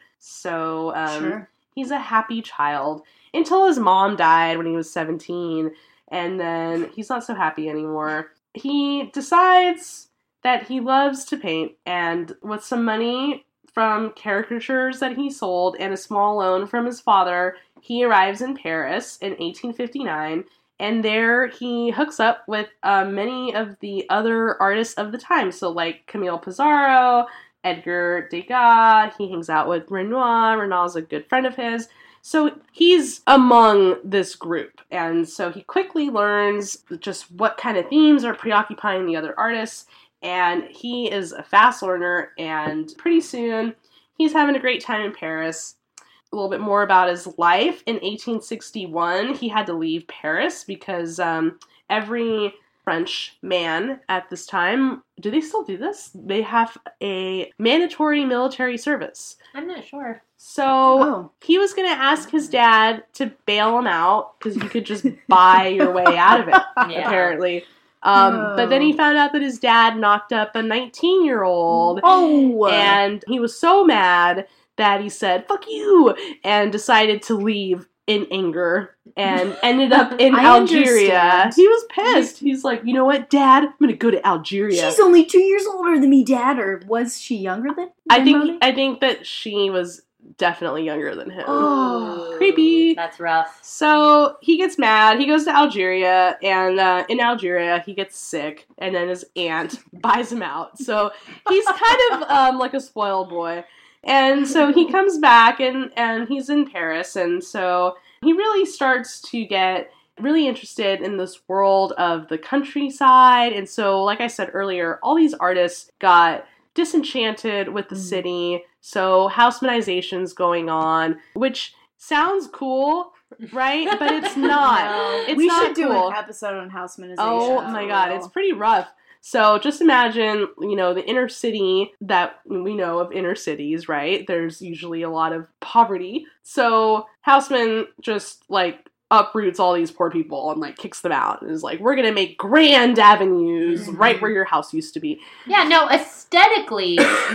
So um, sure. He's a happy child until his mom died when he was seventeen, and then he's not so happy anymore. He decides that he loves to paint, and with some money from caricatures that he sold and a small loan from his father, he arrives in Paris in eighteen fifty-nine, and there he hooks up with uh, many of the other artists of the time, so like Camille Pissarro, Edgar Degas. He hangs out with Renoir. Renoir's a good friend of his. So he's among this group, and so he quickly learns just what kind of themes are preoccupying the other artists, and he is a fast learner, and pretty soon he's having a great time in Paris. A little bit more about his life. In eighteen sixty-one, he had to leave Paris because um, every French man at this time, do they still do this? They have a mandatory military service. I'm not sure. So oh. he was going to ask his dad to bail him out because you could just buy your way out of it, yeah. apparently. Um, oh. But then he found out that his dad knocked up a nineteen-year-old. Oh. And he was so mad that he said, "Fuck you," and decided to leave in anger and ended up in Algeria. Understand. He was pissed. He's like, "You know what, Dad? I'm going to go to Algeria." She's only two years older than me, Dad. Or was she younger than? than I think. Monet? I think that she was definitely younger than him. Oh, creepy. That's rough. So he gets mad. He goes to Algeria, and uh, in Algeria, he gets sick, and then his aunt buys him out. So he's kind of um, like a spoiled boy. And so he comes back, and, and he's in Paris, and so he really starts to get really interested in this world of the countryside. And so, like I said earlier, all these artists got disenchanted with the city, so Haussmannization's going on, which sounds cool, right? But it's not. No. It's we not should do cool. an episode on Haussmannization. Oh my god, it's pretty rough. So just imagine, you know, the inner city that we know of inner cities, right? There's usually a lot of poverty. So Haussmann just, like, uproots all these poor people and, like, kicks them out. And is like, we're gonna make grand avenues mm-hmm. right where your house used to be. Yeah, no, aesthetically,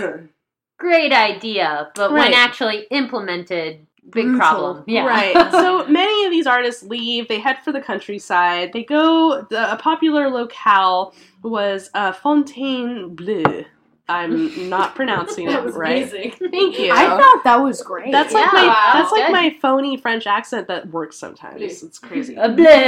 great idea. But right. when actually implemented, big Brutal. problem. Yeah. Right. So many of these artists leave. They head for the countryside. They go, the, a popular locale was uh, Fontainebleau. I'm not pronouncing That it was right. amazing. Thank you. I thought that was great. That's like Yeah, my wow. that's like Good. my phony French accent that works sometimes. It's crazy.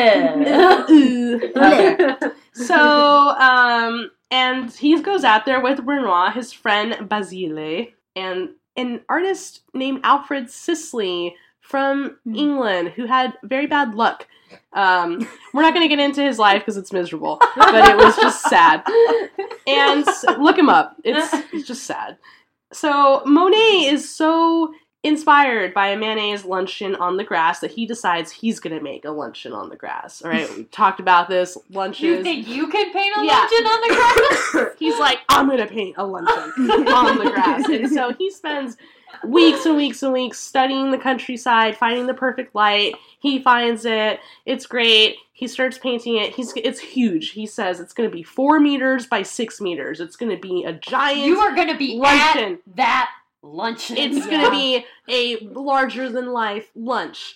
Blah. Okay. So, um, and he goes out there with Renoir, his friend Basile, and an artist named Alfred Sisley from England who had very bad luck. Um, we're not going to get into his life because it's miserable, but it was just sad. And look him up. It's, it's just sad. So Monet is so inspired by a mayonnaise luncheon on the grass that he decides he's going to make a luncheon on the grass. All right, we talked about this. Lunches. You think you could paint a Yeah. luncheon on the grass? He's like, I'm going to paint a luncheon on the grass. And so he spends weeks and weeks and weeks studying the countryside, finding the perfect light. He finds it. It's great. He starts painting it. He's It's huge. He says it's going to be four meters by six meters. It's going to be a giant You are going to be luncheon. at that luncheon. It's Yeah. going to be a larger-than-life lunch.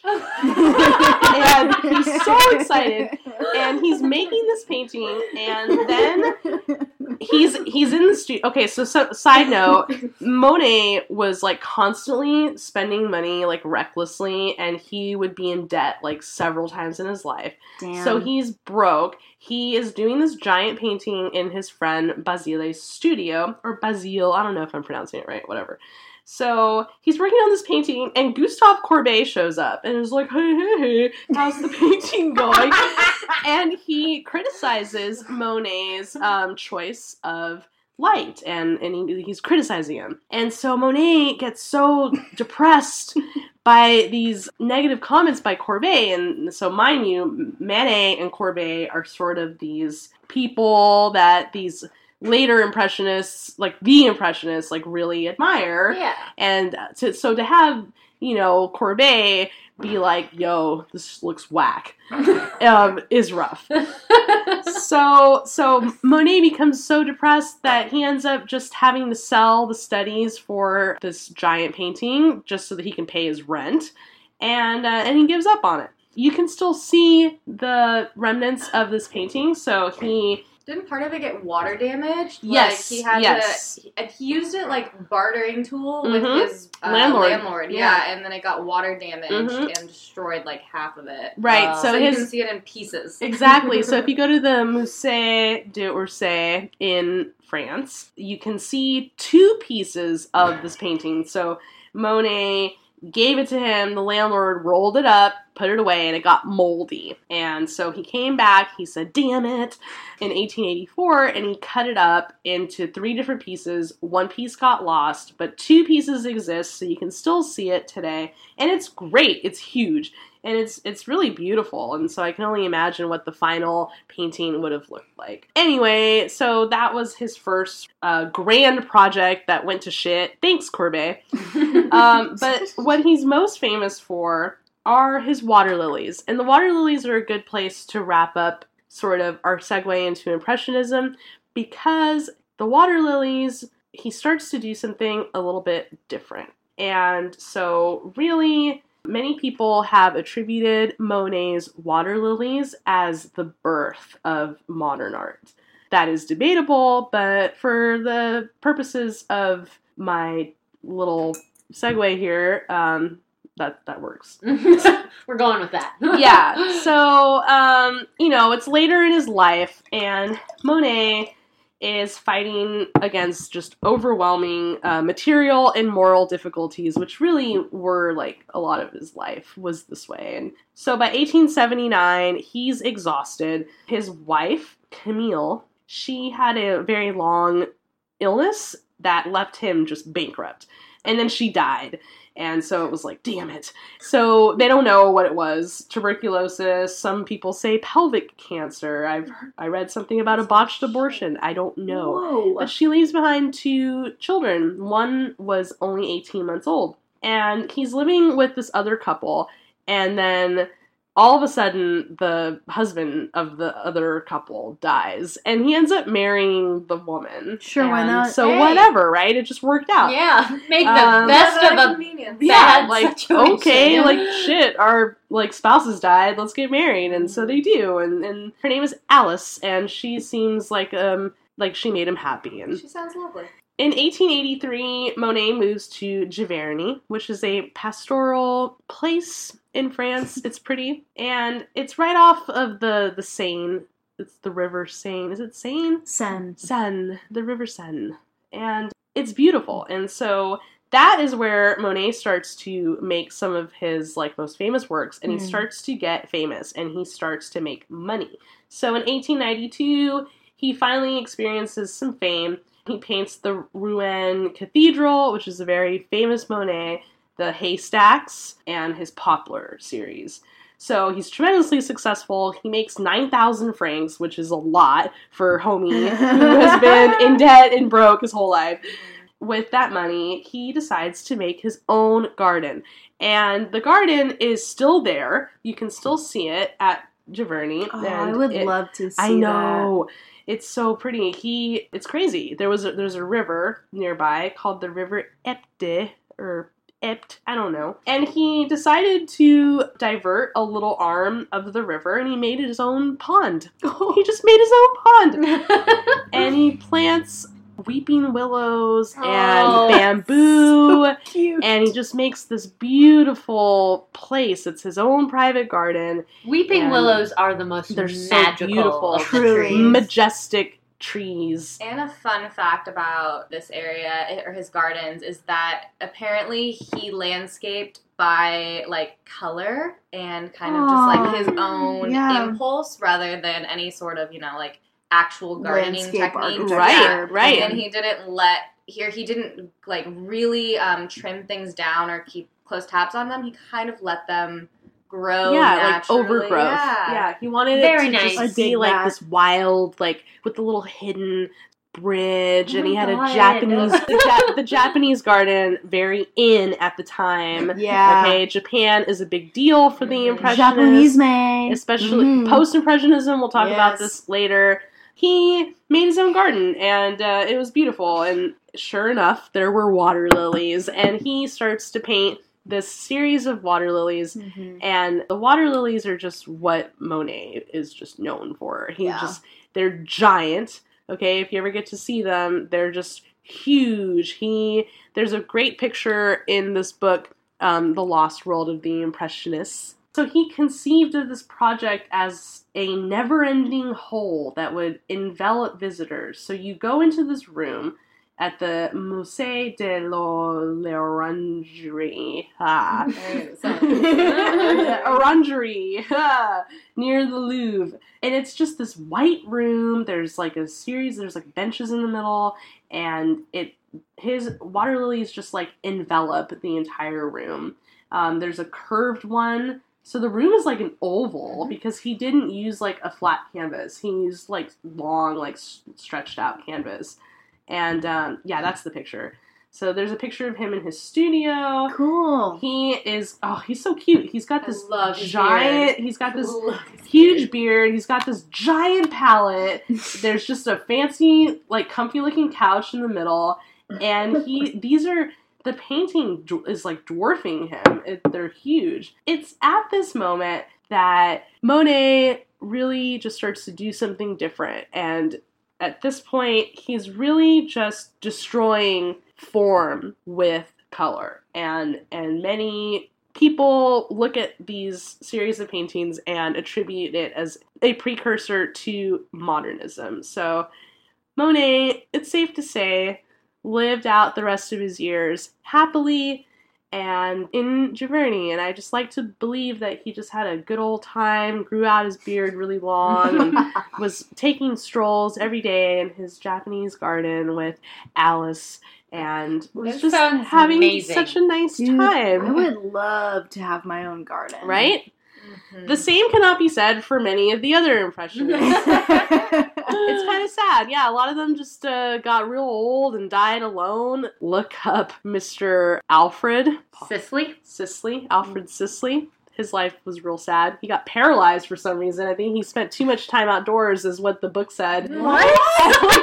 And he's so excited. And he's making this painting. And then he's he's in the studio. Okay, so, so side note, Monet was, like, constantly spending money, like, recklessly. And he would be in debt, like, several times in his life. Damn. So he's broke. He is doing this giant painting in his friend Basile's studio. Or Basile. I don't know if I'm pronouncing it right. Whatever. So he's working on this painting, and Gustave Courbet shows up and is like, hey, hey, hey, how's the painting going? And he criticizes Monet's um, choice of light, and, and he, he's criticizing him. And so Monet gets so depressed by these negative comments by Courbet, and so mind you, Manet and Courbet are sort of these people that these later Impressionists, like the Impressionists, like really admire. Yeah. And to, so to have, you know, Courbet be like, yo, this looks whack, um, is rough. so, so Monet becomes so depressed that he ends up just having to sell the studies for this giant painting just so that he can pay his rent. And, uh, and he gives up on it. You can still see the remnants of this painting. So he... Didn't part of it get water damaged? Yes, Like, he had yes. to... And he used it, like, bartering tool Mhm. with his uh, Landlord. landlord. Yeah. Yeah. and then it got water damaged Mhm. and destroyed, like, half of it. Right, Uh, so so you his- can see it in pieces. Exactly. So if you go to the Musée d'Orsay in France, you can see two pieces of this painting. So Monet gave it to him, the landlord rolled it up, put it away, and it got moldy. And so he came back, he said, damn it, in eighteen eighty-four, and he cut it up into three different pieces. One piece got lost, but two pieces exist, so you can still see it today. And it's great. It's huge. And it's it's really beautiful, and so I can only imagine what the final painting would have looked like. Anyway, so that was his first uh, grand project that went to shit. Thanks, Courbet. um, but what he's most famous for are his water lilies. And the water lilies are a good place to wrap up sort of our segue into Impressionism, because the water lilies, he starts to do something a little bit different. And so really... many people have attributed Monet's water lilies as the birth of modern art. That is debatable, but for the purposes of my little segue here, um, that, that works. We're going with that. Yeah, so, um, you know, it's later in his life, and Monet is fighting against just overwhelming uh, material and moral difficulties, which really were, like, a lot of his life was this way. And so by eighteen seventy-nine, he's exhausted. His wife, Camille, she had a very long illness that left him just bankrupt. And then she died. And so it was like, damn it. So they don't know what it was. Tuberculosis. Some people say pelvic cancer. I've I read something about a botched abortion. I don't know. Whoa. But she leaves behind two children. One was only eighteen months old. And he's living with this other couple. And then all of a sudden, the husband of the other couple dies. And he ends up marrying the woman. Sure, why And not? So Hey. whatever, right? It just worked out. Yeah, make the Um, best of a convenience. Yeah, bad like, situation. okay, like, shit, our, like, spouses died, let's get married, and so they do, and, and her name is Alice, and she seems like, um, like she made him happy, and She sounds lovely. In eighteen eighty-three, Monet moves to Giverny, which is a pastoral place in France. It's pretty. And it's right off of the, the Seine. It's the river Seine. Is it Seine? Seine. Seine. The river Seine. And it's beautiful. And so that is where Monet starts to make some of his like most famous works. And he mm. starts to get famous. And he starts to make money. So in eighteen ninety-two, he finally experiences some fame. He paints the Rouen Cathedral, which is a very famous Monet, the Haystacks, and his Poplar series. So he's tremendously successful. He makes nine thousand francs, which is a lot for homie who has been in debt and broke his whole life. With that money, he decides to make his own garden. And the garden is still there. You can still see it at Giverny. Oh, and I would it, love to see I know. that. It's so pretty. He, it's crazy. There was a, there's a river nearby called the River Epte, or Ept, I don't know. And he decided to divert a little arm of the river, and he made his own pond. Oh. He just made his own pond. And he plants weeping willows and oh, bamboo. So cute. And he just makes this beautiful place. It's his own private garden. Weeping willows are the most they're magical, so beautiful, of the trees. Majestic trees. And a fun fact about this area, or his gardens, is that apparently he landscaped by, like, color and kind of just, like, his own yeah. impulse rather than any sort of, you know, like, actual gardening Landscape technique. Right, yeah. right. And he didn't let, here, he didn't, like, really um, trim things down or keep close tabs on them. He kind of let them grow yeah, naturally. like overgrowth. Yeah. yeah, he wanted Very it to nice. just be like that. this wild, like with the little hidden bridge, Oh and he my had God. a Japanese, the, ja- the Japanese garden very in at the time. Yeah. Okay, Japan is a big deal for the Impressionists, Japanese man. especially Mhm. post-impressionism. We'll talk Yes. about this later. He made his own garden, and uh, it was beautiful. And sure enough, there were water lilies, and he starts to paint this series of water lilies, Mm-hmm. and the water lilies are just what Monet is just known for. He Yeah. just, they're giant, okay? If you ever get to see them, they're just huge. He, there's a great picture in this book, um, The Lost World of the Impressionists. So he conceived of this project as a never-ending whole that would envelop visitors. So you go into this room at the Musée de l'Orangerie. Ah. Orangerie. Ah. Near the Louvre. And it's just this white room. There's like a series, there's like benches in the middle, and it his water lilies just like envelop the entire room. Um, there's a curved one. So the room is like an oval because he didn't use like a flat canvas. He used like long, like s- stretched out canvas. And, um, yeah, that's the picture. So there's a picture of him in his studio. Cool. He is, oh, he's so cute. He's got this I love his giant, beard. he's got this Love his huge beard. He's got this giant palette. There's just a fancy, like, comfy looking couch in the middle. And he, these are, the painting d- is, like, dwarfing him. It, they're huge. It's at this moment that Monet really just starts to do something different. And at this point, he's really just destroying form with color. And and many people look at these series of paintings and attribute it as a precursor to modernism. So Monet, it's safe to say, lived out the rest of his years happily and in Giverny, and I just like to believe that he just had a good old time, grew out his beard really long, and was taking strolls every day in his Japanese garden with Alice, and was That just sounds having amazing. such a nice Dude, time. I would love to have my own garden. Right? Mhm. The same cannot be said for many of the other Impressionists. It's kind of sad. Yeah, a lot of them just uh, got real old and died alone. Look up Mister Alfred Sisley? Sisley, Alfred Sisley. His life was real sad. He got paralyzed for some reason. I think he spent too much time outdoors, is what the book said. What?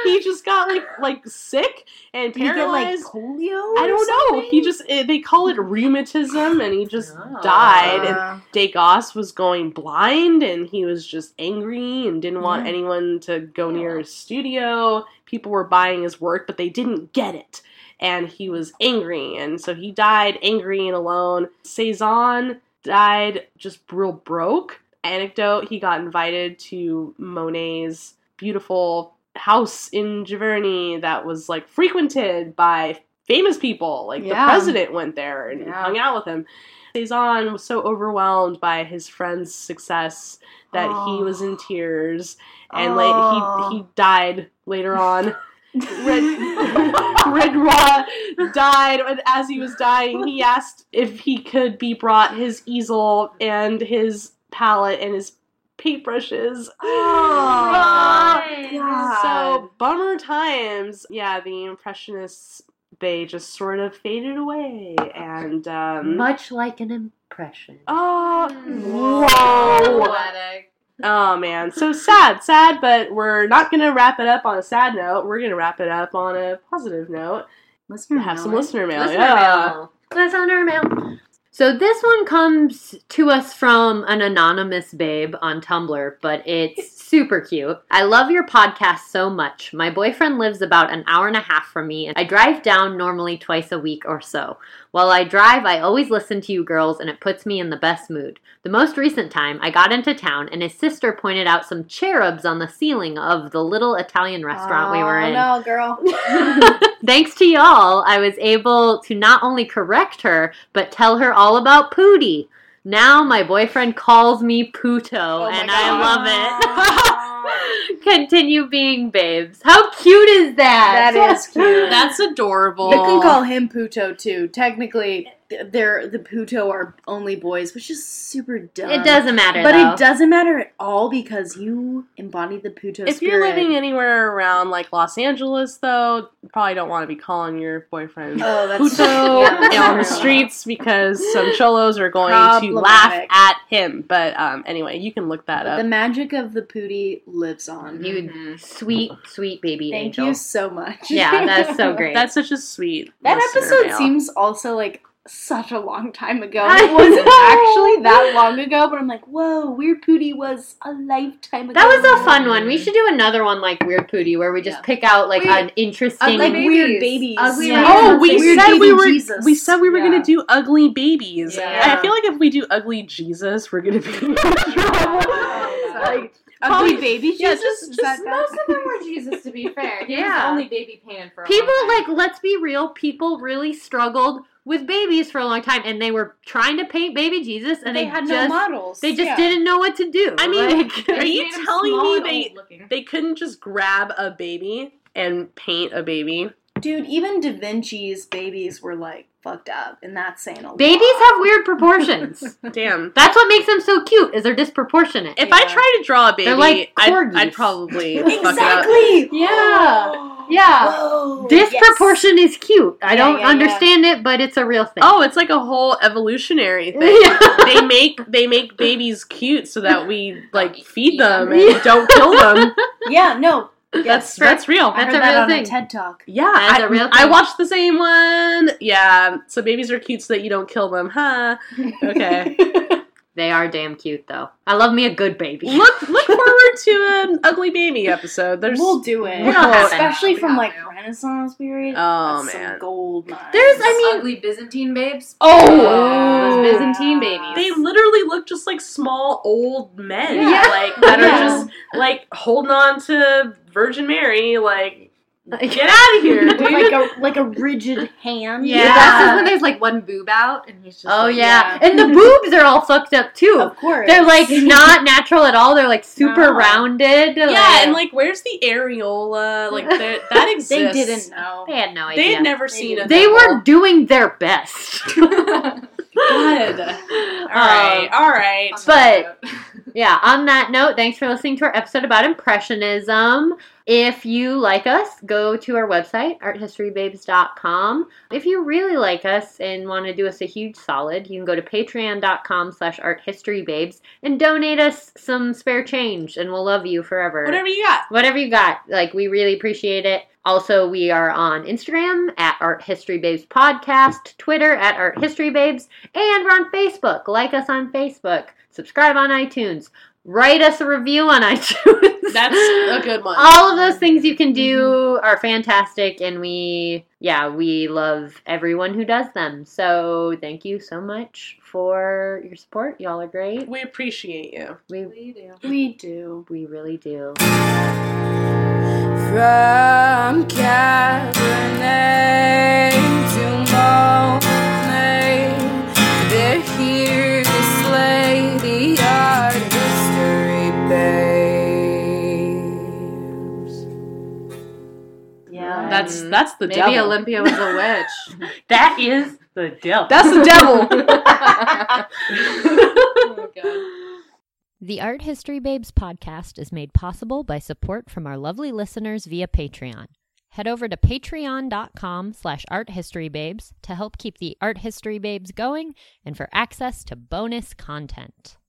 he just got like like sick and Did he get, like, paralyzed. polio? I don't know. He just eh, they call it rheumatism, and he just Oh. died. Uh. And Degas was going blind, and he was just angry and didn't want Yeah. anyone to go near his studio. People were buying his work, but they didn't get it. And he was angry, and so he died angry and alone. Cezanne died just real broke. Anecdote, he got invited to Monet's beautiful house in Giverny that was, like, frequented by famous people. Like, Yeah. the president went there and Yeah. hung out with him. Cezanne was so overwhelmed by his friend's success that he was in tears, and like Oh. he he died later on. Red, Renoir died, and as he was dying, he asked if he could be brought his easel and his palette and his paintbrushes. Oh, Ah. So, bummer times. Yeah, the Impressionists, they just sort of faded away, and um, Much like an impression. oh, whoa. Poetic. Oh man, so sad, sad, but we're not gonna wrap it up on a sad note. We're gonna wrap it up on a positive note. Listener Have some mail, listener mail. Listener yeah. mail. Listener mail. So this one comes to us from an anonymous babe on Tumblr, but it's super cute. I love your podcast so much. My boyfriend lives about an hour and a half from me, and I drive down normally twice a week or so. While I drive, I always listen to you girls, and it puts me in the best mood. The most recent time, I got into town, and his sister pointed out some cherubs on the ceiling of the little Italian restaurant we were Oh, in. no, girl. Thanks to y'all, I was able to not only correct her, but tell her all about Pootie. Now my boyfriend calls me Puto, and I love it. Continue being babes. How cute is that? That is cute. That's adorable. You can call him Puto too. Technically, they're the Puto are only boys, which is super dumb. It doesn't matter, but though. it doesn't matter at all because you embody the Puto If spirit. you're living anywhere around like Los Angeles, though, you probably don't want to be calling your boyfriend Oh, that's Puto yeah, on the true. streets because some cholos are going to laugh Problematic. at him. But um, anyway, you can look that But up. the magic of the Pootie lives on. You sweet, sweet baby Thank angel. you so much. Yeah, that's so great. That's such a sweet. That listener episode mail. seems also like such a long time ago. I It wasn't know. actually that long ago, but I'm like, whoa, Weird Pootie was a lifetime ago. That was a fun one. We should do another one like Weird Pootie where we just Yeah. pick out like Wait, an interesting like babies. weird babies. Ugly Yeah. Oh, we Weird said baby we were. Jesus. We said we were Yeah. gonna do ugly babies. Yeah. I feel like if we do ugly Jesus, we're gonna be in trouble. Like, Probably- ugly baby Jesus? yeah, just- Is just that Most of them were Jesus, to be fair. He Yeah. was only baby painted for a People, long like, time. let's be real, people really struggled with babies for a long time, and they were trying to paint baby Jesus, and they they, had just, no models. they just Yeah. didn't know what to do. I mean, Like, are They you made him telling small me and they old-looking. they couldn't just grab a baby and paint a baby? Dude, even Da Vinci's babies were like fucked up, and that's saying a lot. babies have weird proportions. Damn. That's what makes them so cute, is they're disproportionate. If I Yeah. tried to draw a baby, They're like I'd, corgis. I'd probably fuck it up. Exactly. Yeah. Yeah. Whoa. Disproportion is cute. I Yeah, don't yeah, understand it, but it's a real thing. Oh, it's like a whole evolutionary thing. Yeah. They make they make babies cute so that we like feed eat them them. and don't kill them. Yeah, no. That's Yes. that's real. I That's heard a that real on thing. a TED Talk. Yeah, That's I, a real I thing. watched the same one. Yeah, so babies are cute so that you don't kill them, huh? Okay. They are damn cute, though. I love me a good baby. look look forward to an ugly baby episode. There's We'll do it. It'll happen. Especially We from have like to. Renaissance period. Oh, That's man. Some gold mines. There's, I mean, ugly Byzantine babes. Oh, Those Byzantine babies. They literally look just like small old men, Yeah. like that Yeah. are just like holding on to Virgin Mary, like Like- get out of here, With dude. like a like a rigid hand. Yeah. That's just when there's like one boob out, and he's just. Oh, like, yeah. And the boobs are all fucked up, too. Of course. They're, like, not natural at all. They're, like, super No. rounded. yeah, and like, where's the areola? Like that that exists. They didn't know. They had no They idea. had never They seen a. They nipple. were doing their best. good. All right, all right. But, yeah, on that note, thanks for listening to our episode about Impressionism. If you like us, go to our website, art history babes dot com. If you really like us and want to do us a huge solid, you can go to patreon dot com slash art history babes and donate us some spare change, and we'll love you forever. Whatever you got. Whatever you got. Like, we really appreciate it. Also, we are on Instagram at Art History Babes Podcast, Twitter at Art History Babes, and we're on Facebook. Like us on Facebook. Subscribe on iTunes. Write us a review on iTunes. That's a good one. All of those things you can do are fantastic, and we, yeah, we love everyone who does them. So thank you so much for your support. Y'all are great. We appreciate you. We, We do. We do. we really do. From Cabernet to Monet, they're here to slay the art history babes. Yeah. That's that's the Maybe devil. Olympia was a witch. That is the devil. That's the devil. Oh, God. The Art History Babes podcast is made possible by support from our lovely listeners via Patreon. Head over to patreon dot com slash art history babes to help keep the Art History Babes going and for access to bonus content.